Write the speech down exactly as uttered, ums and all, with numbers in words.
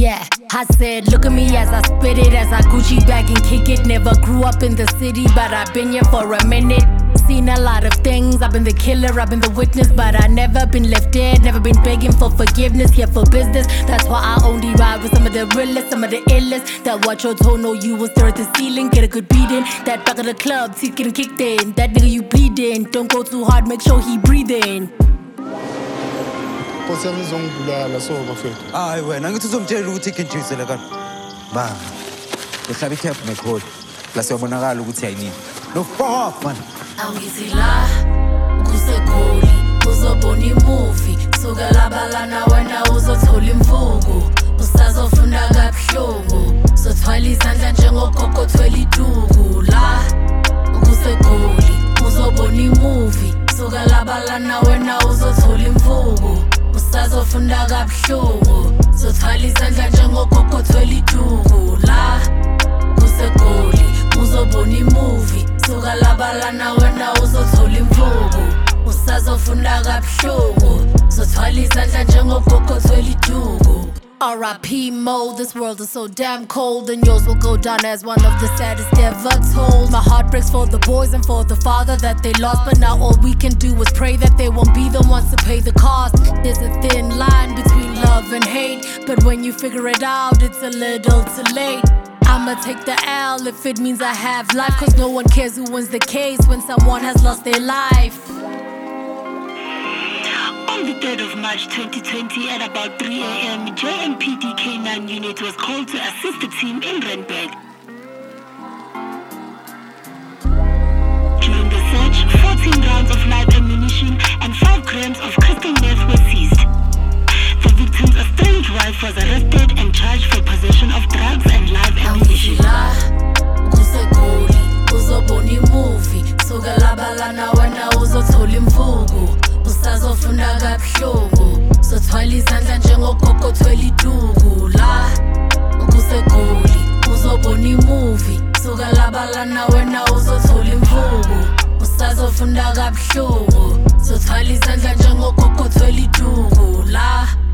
Yeah, I said, look at me as I spit it, as I Gucci bag and kick it. Never grew up in the city, but I've been here for a minute. Seen a lot of things, I've been the killer, I've been the witness, but I never been left dead, never been begging for forgiveness, here for business. That's why I only ride with some of the realest, some of the illest. That watch your toe, know you will stare at the ceiling, get a good beating. That back of the club, teeth getting kicked in. That nigga you bleeding, don't go too hard, make sure he breathing. Nkosi yami izongibulala so bafethu. Hayi wena ngithi uzomtshela ukuthi ikhentshizele kana. Ba. Uhlaba ikhephu nekholi. La siyabonakala ukuthi ayinini. No fuck man. Angithi la kusegoli uzobona imovie suka labalana wena uzothola imvuku usazofunda kabuhlungu sothwala izandla njengogogo othwele iduku la kusegoli uzobona imovie suka labalana wena uzothola imvuku usazofunda kabuhlungu sothwala izandla njengogogo othwele iduku la kusegoli uzobona imovie suka labalana wena uzothola imvuku usazofunda kabuhlungu sothwala izandla njengogogo othwele iduku. R I P mode, this world is so damn cold, and yours will go down as one of the saddest ever told. My heart breaks for the boys and for the father that they lost, but now all we can do is pray that they won't be the ones to pay the cost. There's a thin line between love and hate, but when you figure it out, it's a little too late. I'ma take the L if it means I have life, cause no one cares who wins the case when someone has lost their life. On the third of March twenty twenty at about three a m, J M P D K nine unit was called to assist the team in Randburg. During the search, fourteen rounds of live ammunition and five grams of crystal meth were seized. The victim's estranged wife was arrested and charged for possession of drugs and live ammunition. Uzobona imovie suka labalana wena uzothola imvuku usazofunda kabuhlungu sothwala izandla njengogogo othwele iduku la kusegoli uzobona imovie suka labalana wena uzothola imvuku usazofunda kabuhlungu sothwala izandla njengogogo othwele iduku la